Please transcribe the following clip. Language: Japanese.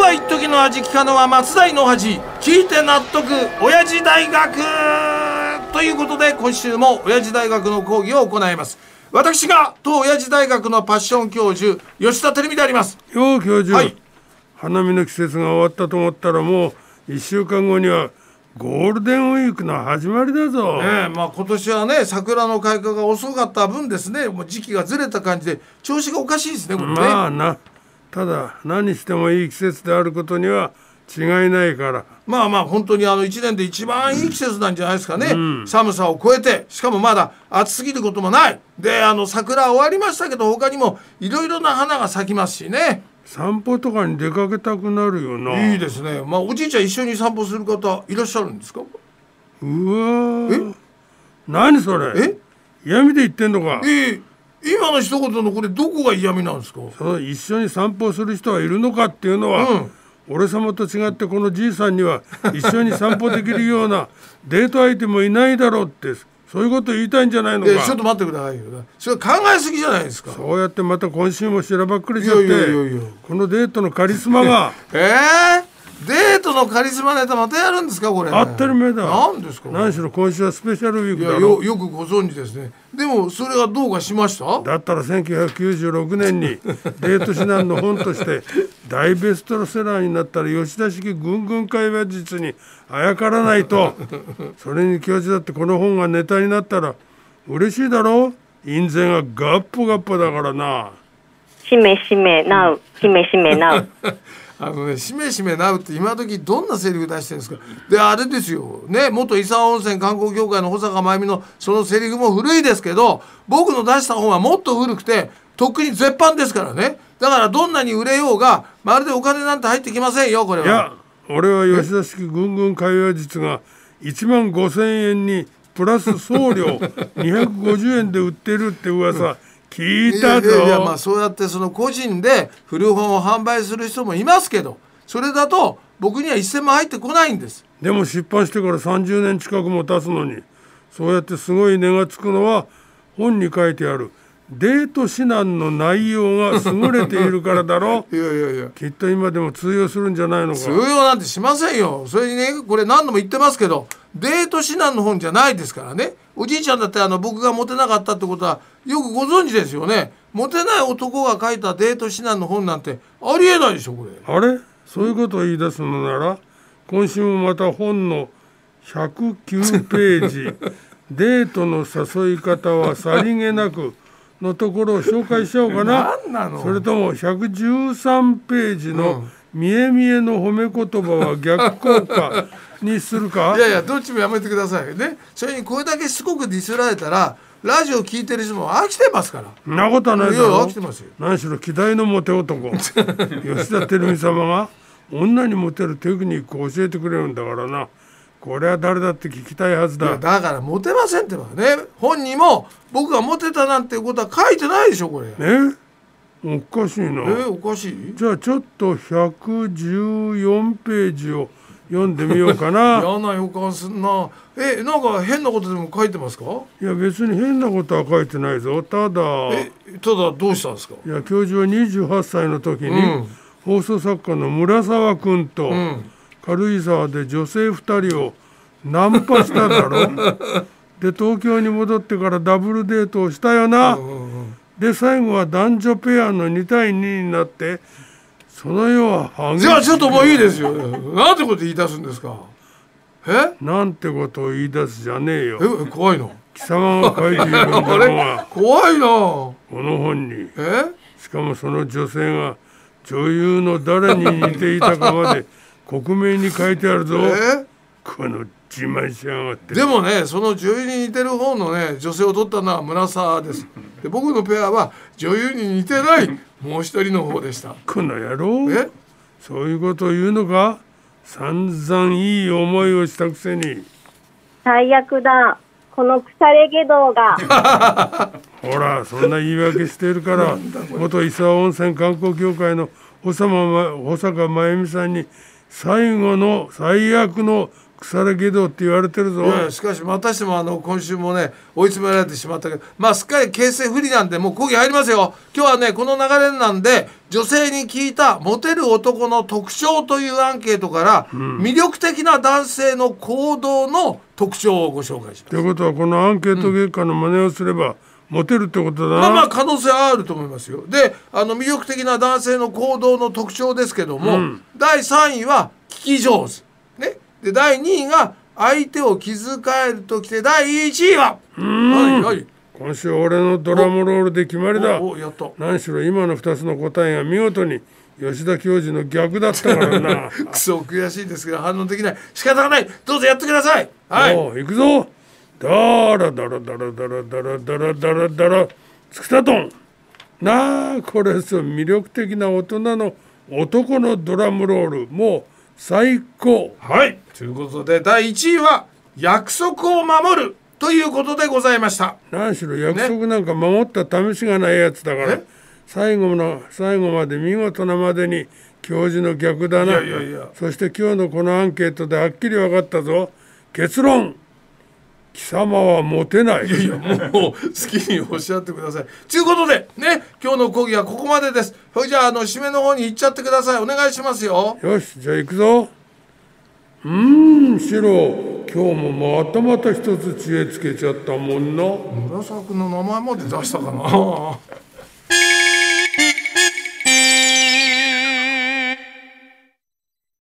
は一時の味聞かぬは松代の恥、聞いて納得親父大学ということで、今週も親父大学の講義を行います。私が当親父大学のパッション教授吉田照美であります。 よう教授、 はい、 花見の季節が終わったと思ったらもう1週間後にはゴールデンウィークの始まりだぞ。 今年はね、桜の開花が遅かった分ですね、もう時期がずれた感じで調子がおかしいですね、これね。 まあな、ただ何してもいい季節であることには違いないから。 まあ本当に1年で一番いい季節なんじゃないですかね、寒さを超えて、しかもまだ暑すぎることもないで、桜終わりましたけど他にもいろいろな花が咲きますしね。 散歩とかに出かけたくなるよな。 いいですね。おじいちゃん一緒に散歩する方いらっしゃるんですか？ うわー、何それ、嫌味で言ってんのか？ 今の一言のこれどこが嫌味なんですか？ その一緒に散歩する人はいるのかっていうのは、俺様と違ってこのじいさんには一緒に散歩できるようなデート相手もいないだろうって、そういうこと言いたいんじゃないのか？ ちょっと待ってくださいよ。それ考えすぎじゃないですか。 そうやってまた今週もしらばっくりしちゃって、このデートのカリスマがデートのカリスマネタまたやるんですか？これ当たり前だ。 何ですか？ 何しろ今週はスペシャルウィークだろ。 よくご存知ですね。でもそれがどうかしました？ だったら1996年にデート指南の本として大ベストセラーになったら吉田式ぐんぐん会話術にあやからないと。それに教授だってこの本がネタになったら嬉しいだろう。印税がガッポガッポだからな。 しめしめなう、しめしめなう。 しめしめなうって今時どんなセリフ出してるんですか？であれですよね、元伊佐温泉観光協会の保坂真由美のそのセリフも古いですけど、僕の出した本はもっと古くてとっくに絶版ですからね。だからどんなに売れようがまるでお金なんて入ってきませんよ、これは。 いや、俺は吉田式ぐんぐん会話術が1万5,000円にプラス送料250円で売ってるって噂聞いたぞ。 そうやってその個人で古本を販売する人もいますけど、それだと僕には1000万入ってこないんです。 でも出版してから30年近くも経つのに、そうやってすごい値がつくのは本に書いてあるデート指南の内容が優れているからだろ。 いやきっと今でも通用するんじゃないのか？ 通用なんてしませんよ。それにね、これ何度も言ってますけど、デート指南の本じゃないですからね。おじいちゃんだって僕がモテなかったってことはよくご存知ですよね。モテない男が書いたデート指南の本なんてありえないでしょ、これ。 あれ、そういうことを言い出すのなら今週もまた本の109ページデートの誘い方はさりげなくのところを紹介しようかな。 何なの？ それとも113ページの見え見えの褒め言葉は逆効果にするか？ いやどっちもやめてくださいね。それにこれだけしつこくディスられたらラジオ聞いてる人も飽きてますから。 そんなことはないだろ。 飽きてますよ。 何しろ希代のモテ男吉田照美様が女にモテるテクニックを教えてくれるんだからな。これは誰だって聞きたいはずだ。 だからモテませんってばね。本にも僕がモテたなんていうことは書いてないでしょ、これ。 おかしいな。 おかしい？ じゃあちょっと114ページを読んでみようかな。 嫌な予感すんな。なんか変なことでも書いてますか？ いや別に変なことは書いてないぞ。ただどうしたんですか？ いや教授は28歳の時に、放送作家の村沢君と、軽井沢で女性2人をナンパしただろで東京に戻ってからダブルデートをしたよな。で最後は男女ペアの2対2になってその世は激しい。 じゃあちょっともういいですよ。なんてこと言い出すんですか？ なんてことを言い出すじゃねえよ。 怖いの？ 貴様が書いているんだろうが怖いな。 この本にしかもその女性が女優の誰に似ていたかまで克明に書いてあるぞ。この自慢しやがって。 でもね、その女優に似てる方のね女性を取ったのは村沢です。で僕のペアは女優に似てないもう一人の方でした。 この野郎、そういうことを言うのか？散々いい思いをしたくせに。 最悪だ、この腐れ下道が。 ほらそんな言い訳しているから元伊佐温泉観光協会の保坂真由美さんに最後の最悪の腐れ下道って言われてるぞ。 いやしかしまたしても今週もね追い詰められてしまったけど、まあすっかり形勢不利なんでもう講義入りますよ。今日はねこの流れなんで女性に聞いたモテる男の特徴というアンケートから、魅力的な男性の行動の特徴をご紹介します。 ということはこのアンケート結果の真似をすれば、モテるってことだな。 まあ可能性はあると思いますよ。で魅力的な男性の行動の特徴ですけども、第3位は聞き上手、ね、で第2位が相手を気遣えるときて、第1位ははいはい、 今週俺のドラムロールで決まりだ。 やった。 何しろ今の2つの答えが見事に吉田教授の逆だったからな。 クソ悔しいですけど反応できない。仕方がない。どうぞやってください。はい。 行くぞ。だらだらだらだらだらだらだらだらつくたとんなあ、これそう魅力的な大人の男のドラムロール、もう最高。 はいということで第1位は約束を守るということでございました。 何しろ約束なんか守った試しがないやつだから、最後まで見事なまでに教授の逆だな。 いやそして今日のこのアンケートではっきり分かったぞ。結論、貴様はモテない。 いやもう好きにおっしゃってください。ということでね今日の講義はここまでです。それじゃあ締めの方に行っちゃってください。お願いしますよ。 よし、じゃあ行くぞ。シロ、今日もまたまた一つ知恵つけちゃったもんな。 村沢君の名前まで出したかな。